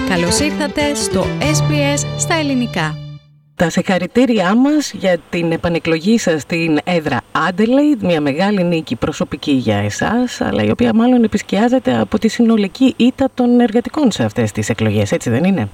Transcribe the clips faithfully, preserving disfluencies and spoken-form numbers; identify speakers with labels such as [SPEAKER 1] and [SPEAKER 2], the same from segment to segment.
[SPEAKER 1] Καλώς ήρθατε στο ες μπι ες στα ελληνικά.
[SPEAKER 2] Τα συγχαρητήριά μας για την επανεκλογή σας στην έδρα Adelaide, μια μεγάλη νίκη προσωπική για εσάς, αλλά η οποία μάλλον επισκιάζεται από τη συνολική ήττα των εργατικών σε αυτές τις εκλογές, έτσι δεν είναι?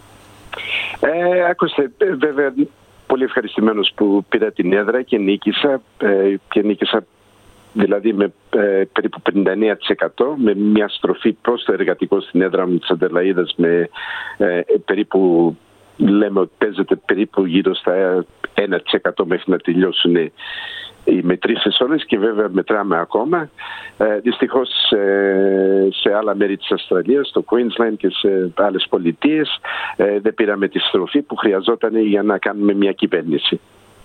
[SPEAKER 3] Ε, άκουστε, βέβαια πολύ ευχαριστημένος που πήρα την έδρα και νίκησα, ε, και νίκησα δηλαδή με ε, περίπου πενήντα εννέα τοις εκατό, με μια στροφή προς το εργατικό στην έδρα μου της Αντελαΐδας με ε, περίπου, λέμε ότι παίζεται περίπου γύρω στα ένα τοις εκατό μέχρι να τελειώσουν οι μετρήσεις όλες, και βέβαια μετράμε ακόμα. Ε, δυστυχώς ε, σε άλλα μέρη της Αυστραλίας, στο Queensland και σε άλλες πολιτείες, ε, δεν πήραμε τη στροφή που χρειαζόταν για να κάνουμε μια κυβέρνηση.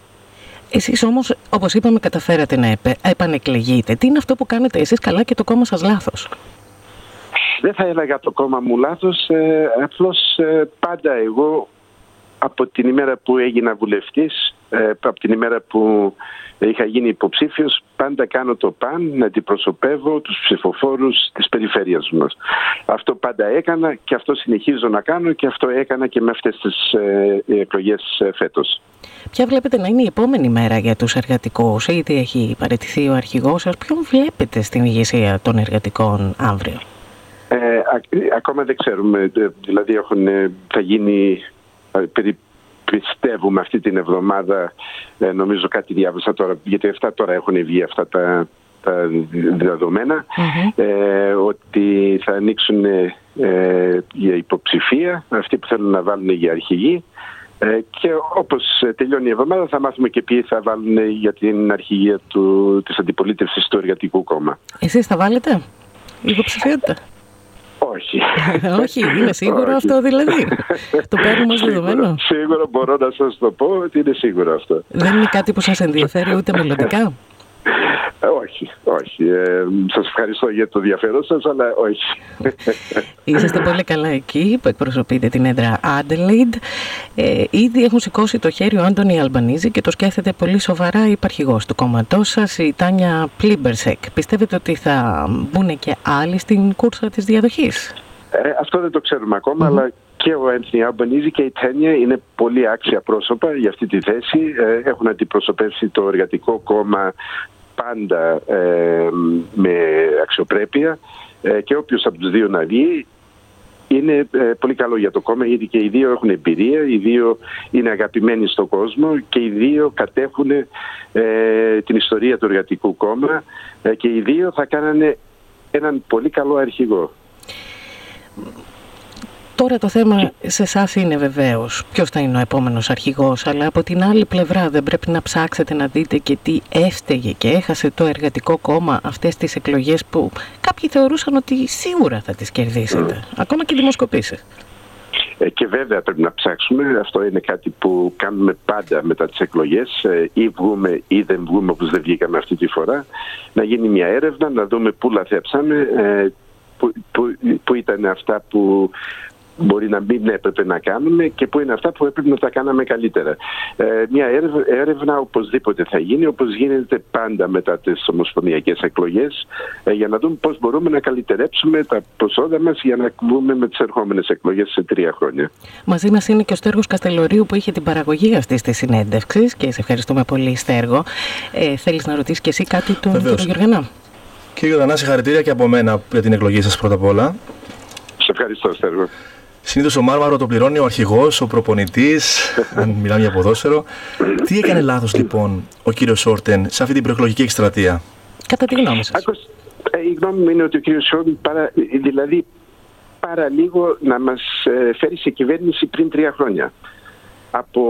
[SPEAKER 2] Εσείς όμως, όπως είπαμε, καταφέρατε να επε, επανεκλεγείτε. Τι είναι αυτό που κάνετε εσείς καλά και το κόμμα σας λάθος?
[SPEAKER 3] Δεν θα έλεγα το κόμμα μου λάθος, ε, απλώς ε, πάντα εγώ από την ημέρα που έγινα βουλευτής, ε, από την ημέρα που είχα γίνει υποψήφιος, πάντα κάνω το παν να αντιπροσωπεύω τους ψηφοφόρους της περιφέρειας μας. Αυτό πάντα έκανα και αυτό συνεχίζω να κάνω, και αυτό έκανα και με αυτές τις ε, εκλογές ε, φέτος.
[SPEAKER 2] Ποια βλέπετε να είναι η επόμενη μέρα για τους εργατικούς? Ήδη έχει παραιτηθεί ο αρχηγός σας. Ποιον βλέπετε στην ηγεσία των εργατικών αύριο?
[SPEAKER 3] Ε, α, ακόμα δεν ξέρουμε. Δηλαδή έχουν, θα γίνει, περί, πιστεύουμε αυτή την εβδομάδα, ε, νομίζω κάτι διάβασα τώρα, γιατί αυτά τώρα έχουν βγει αυτά τα, τα δεδομένα, mm-hmm. ε, ότι θα ανοίξουν ε, για υποψηφία αυτοί που θέλουν να βάλουν για αρχηγοί. Και όπως τελειώνει η εβδομάδα θα μάθουμε και ποιοι θα βάλουν για την αρχηγία του, της αντιπολίτευσης του Εργατικού Κόμμα.
[SPEAKER 2] Εσείς θα βάλετε υποψηφιότητα?
[SPEAKER 3] Όχι.
[SPEAKER 2] Όχι, είναι σίγουρο? Όχι. Αυτό δηλαδή? Το παίρνουμε ως δεδομένο?
[SPEAKER 3] Σίγουρο μπορώ να σας το πω ότι είναι σίγουρο αυτό.
[SPEAKER 2] Δεν είναι κάτι που σας ενδιαφέρει ούτε μελλοντικά?
[SPEAKER 3] Όχι, όχι. Ε, σας ευχαριστώ για το ενδιαφέρον σας, αλλά όχι.
[SPEAKER 2] Είσαστε πολύ καλά εκεί που εκπροσωπείτε την έδρα Adelaide. Ε, ήδη έχουν σηκώσει το χέρι ο Άντωνι Αλμπανίζη και το σκέφτεται πολύ σοβαρά η υπαρχηγός του κόμματός σας, η Τάνια Πλίμπερσεκ. Πιστεύετε ότι θα μπουν και άλλοι στην κούρσα της διαδοχής?
[SPEAKER 3] Ε, αυτό δεν το ξέρουμε ακόμα, mm-hmm. αλλά και ο Άντωνι Αλμπανίζη και η Τάνια είναι πολύ άξια πρόσωπα για αυτή τη θέση. Ε, έχουν αντιπροσωπεύσει το Εργατικό Κόμμα πάντα ε, με αξιοπρέπεια, ε, και όποιος από τους δύο να βγει είναι ε, πολύ καλό για το κόμμα, γιατί και οι δύο έχουν εμπειρία, οι δύο είναι αγαπημένοι στον κόσμο και οι δύο κατέχουν ε, την ιστορία του Εργατικού Κόμμα, ε, και οι δύο θα κάνανε έναν πολύ καλό αρχηγό.
[SPEAKER 2] Τώρα το θέμα σε εσάς είναι βεβαίως ποιος θα είναι ο επόμενος αρχηγός, αλλά από την άλλη πλευρά δεν πρέπει να ψάξετε να δείτε και τι έφταιγε και έχασε το Εργατικό Κόμμα αυτές τις εκλογές που κάποιοι θεωρούσαν ότι σίγουρα θα τις κερδίσετε, mm. ακόμα και δημοσκοπήσεις?
[SPEAKER 3] Ε, και βέβαια πρέπει να ψάξουμε, αυτό είναι κάτι που κάνουμε πάντα μετά τις εκλογές, ε, ή βγούμε ή δεν βγούμε, όπως δεν βγήκαμε αυτή τη φορά, να γίνει μια έρευνα, να δούμε πού λαθέψαμε, ε, που, που, που ήταν αυτά που μπορεί να μην έπρεπε να κάνουμε και που είναι αυτά που έπρεπε να τα κάναμε καλύτερα. Ε, μια έρευνα, έρευνα οπωσδήποτε θα γίνει, όπως γίνεται πάντα μετά τις ομοσπονδιακές εκλογές, ε, για να δούμε πώς μπορούμε να καλυτερέψουμε τα προσόντα μας για να βγούμε με τις ερχόμενες εκλογές σε τρία χρόνια.
[SPEAKER 2] Μαζί μας είναι και ο Στέργος Καστελορίου που είχε την παραγωγή αυτής της συνέντευξης, και σε ευχαριστούμε πολύ, Στέργο. Ε, θέλεις να ρωτήσεις και εσύ κάτι τον κύριο Γιωργανά?
[SPEAKER 4] Κύριε Γιωργανά, συγχαρητήρια και από μένα για την εκλογή σας πρώτα απ' όλα.
[SPEAKER 3] Σε ευχαριστώ, Στέργο.
[SPEAKER 4] Συνήθως ο Μάρμαρο το πληρώνει ο αρχηγός, ο προπονητής, αν μιλάμε για ποδόσφαιρο. Τι έκανε λάθος λοιπόν ο κύριος Σόρτεν σε αυτή την προεκλογική εκστρατεία?
[SPEAKER 2] Κατά τη γνώμη σας?
[SPEAKER 3] Άκως, ε, η γνώμη μου είναι ότι ο κύριος Σόρτεν παρα, δηλαδή πάρα λίγο να μας ε, φέρει σε κυβέρνηση πριν τρία χρόνια. Από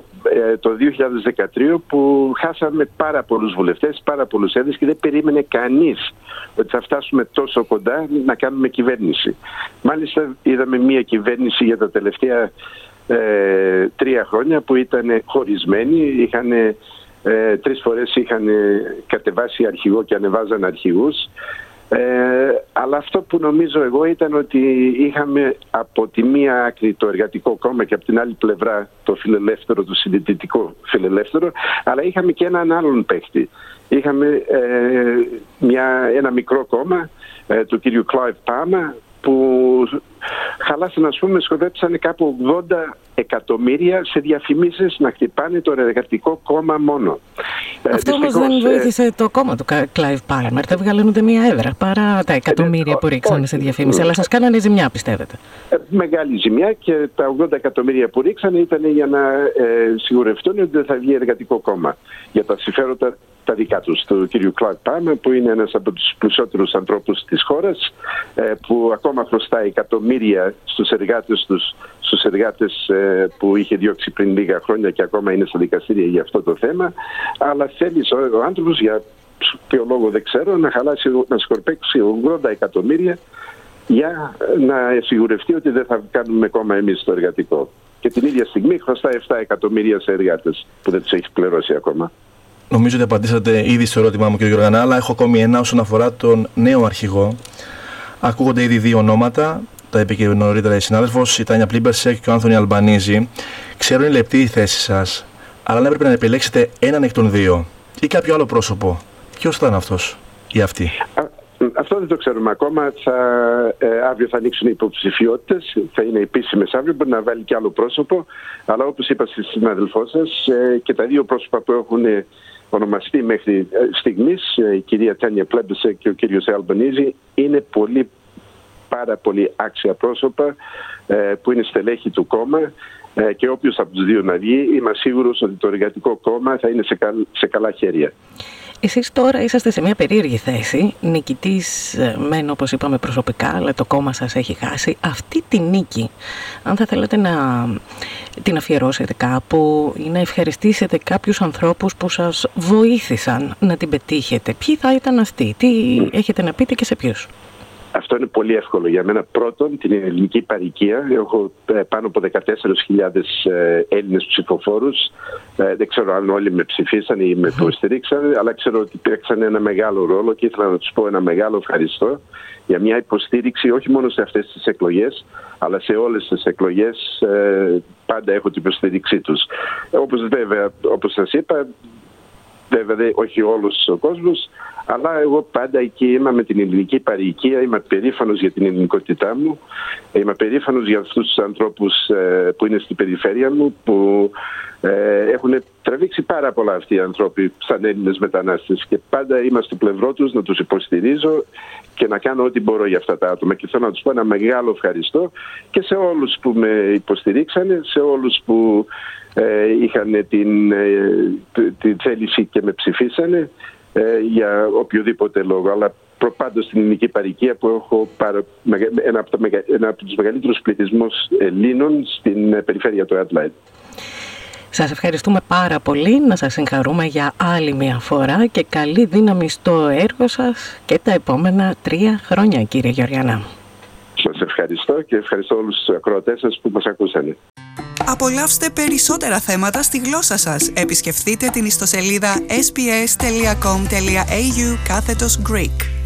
[SPEAKER 3] ε, το δύο χιλιάδες δεκατρία που χάσαμε πάρα πολλούς βουλευτές, πάρα πολλούς έδρες, και δεν περίμενε κανείς ότι θα φτάσουμε τόσο κοντά να κάνουμε κυβέρνηση. Μάλιστα είδαμε μια κυβέρνηση για τα τελευταία ε, τρία χρόνια που ήταν χωρισμένη, είχαν, ε, τρεις φορές είχαν κατεβάσει αρχηγό και ανεβάζαν αρχηγούς. Ε, αλλά αυτό που νομίζω εγώ ήταν ότι είχαμε από τη μία άκρη το Εργατικό Κόμμα και από την άλλη πλευρά το φιλελεύθερο, το συντηρητικό φιλελεύθερο, αλλά είχαμε και έναν άλλον παίκτη. Είχαμε ε, μια, ένα μικρό κόμμα ε, του κύριου Clive Palmer, που χαλάσαν, ας πούμε, σκοδέψανε κάπου ογδόντα εκατομμύρια σε διαφημίσεις να χτυπάνε το Εργατικό Κόμμα μόνο.
[SPEAKER 2] Αυτό όμως δεν βοήθησε το κόμμα του Clive Palmer. Δεν βγάλαν ούτε μία έδρα παρά τα εκατομμύρια που ρίξανε σε διαφήμιση. Αλλά σας κάνανε ζημιά, πιστεύετε?
[SPEAKER 3] Μεγάλη ζημιά, και τα ογδόντα εκατομμύρια που ρίξανε ήταν για να ε, σιγουρευτούν ότι δεν θα βγει Εργατικό Κόμμα για τα συμφέροντα τα δικά τους, του κ. Clive Palmer, που είναι ένας από τους πλουσιότερους ανθρώπους της χώρας, ε, που ακόμα χρωστάει εκατομμύρια στους εργάτες τους, στους εργάτες ε, που είχε διώξει πριν λίγα χρόνια και ακόμα είναι στα δικαστήρια για αυτό το θέμα. Αλλά θέλει ο, ο άνθρωπος, για ποιο λόγο δεν ξέρω, να χαλάσει, να σκορπέξει ογδόντα εκατομμύρια για να σιγουρευτεί ότι δεν θα κάνουμε κόμμα εμείς το εργατικό. Και την ίδια στιγμή χρωστάει επτά εκατομμύρια σε εργάτες που δεν τους έχει πληρώσει ακόμα.
[SPEAKER 4] Νομίζω ότι απαντήσατε ήδη στο ερώτημά μου, κ. Γιωργανά, αλλά έχω ακόμη ένα όσον αφορά τον νέο αρχηγό. Ακούγονται ήδη δύο ονόματα, τα είπε και νωρίτερα η συνάδελφος, η Τάνια Πλίμπερσεκ και ο Άνθονι Αλμπανίζη. Ξέρω είναι λεπτή η θέση σας, αλλά αν έπρεπε να επιλέξετε έναν εκ των δύο ή κάποιο άλλο πρόσωπο, ποιος θα είναι αυτός ή αυτή?
[SPEAKER 3] Αυτό δεν το ξέρουμε ακόμα. Θα, ε, αύριο θα ανοίξουν οι υποψηφιότητες, θα είναι επίσημες αύριο, μπορεί να βάλει και άλλο πρόσωπο. Αλλά όπως είπα στη συνάδελφό σας, ε, και τα δύο πρόσωπα που έχουν ονομαστεί μέχρι στιγμής, η κυρία Τάνια Πλίμπερσεκ και ο κύριος Αλμπανίζη, είναι πολύ, πάρα πολύ άξια πρόσωπα ε, που είναι στελέχη του κόμμα. Ε, και όποιος από τους δύο να βγει, είμαι σίγουρος ότι το Εργατικό Κόμμα θα είναι σε, καλ, σε καλά χέρια.
[SPEAKER 2] Εσείς τώρα είσαστε σε μια περίεργη θέση, νικητής μεν, όπως είπαμε, προσωπικά, αλλά το κόμμα σας έχει χάσει. Αυτή τη νίκη, αν θα θέλετε να την αφιερώσετε κάπου ή να ευχαριστήσετε κάποιους ανθρώπους που σας βοήθησαν να την πετύχετε, ποιοι θα ήταν αυτοί, τι έχετε να πείτε και σε ποιους?
[SPEAKER 3] Αυτό είναι πολύ εύκολο για μένα. Πρώτον, την ελληνική παροικία. Έχω πάνω από δεκατέσσερις χιλιάδες Έλληνες ψηφοφόρους. Δεν ξέρω αν όλοι με ψηφίσαν ή με υποστηρίξαν, αλλά ξέρω ότι παίξαν ένα μεγάλο ρόλο και ήθελα να τους πω ένα μεγάλο ευχαριστώ για μια υποστήριξη όχι μόνο σε αυτές τις εκλογές, αλλά σε όλες τις εκλογές. Πάντα έχω την υποστήριξή τους. Όπως βέβαια, όπως σας είπα, βέβαια όχι όλος ο κόσμος, αλλά εγώ πάντα εκεί είμαι με την ελληνική παροικία, είμαι περήφανος για την ελληνικότητά μου, είμαι περήφανος για αυτούς τους ανθρώπους ε, που είναι στην περιφέρεια μου, που ε, έχουν τραβήξει πάρα πολλά αυτοί οι άνθρωποι σαν Έλληνες μετανάστες, και πάντα είμαι στο πλευρό τους να τους υποστηρίζω και να κάνω ό,τι μπορώ για αυτά τα άτομα. Και θέλω να τους πω ένα μεγάλο ευχαριστώ και σε όλους που με υποστηρίξανε, σε όλους που ε, είχαν την, ε, την θέληση και με ψηφίσανε ε, για οποιοδήποτε λόγο. Αλλά προπάντως στην ελληνική παροικία που έχω παρα, ένα, από τα, ένα από τους μεγαλύτερους πληθυσμούς Ελλήνων στην περιφέρεια του Adelaide.
[SPEAKER 2] Σας ευχαριστούμε πάρα πολύ, να σας συγχαρούμε για άλλη μια φορά και καλή δύναμη στο έργο σας και τα επόμενα τρία χρόνια, κύριε Γεωργιανά.
[SPEAKER 3] Σας ευχαριστώ και ευχαριστώ όλους τους ακροατές σας που μας ακούσανε.
[SPEAKER 5] Απολαύστε περισσότερα θέματα στη γλώσσα σας. Επισκεφτείτε την ιστοσελίδα ες μπι ες τελεία κομ τελεία έι γιου κάθετος Greek.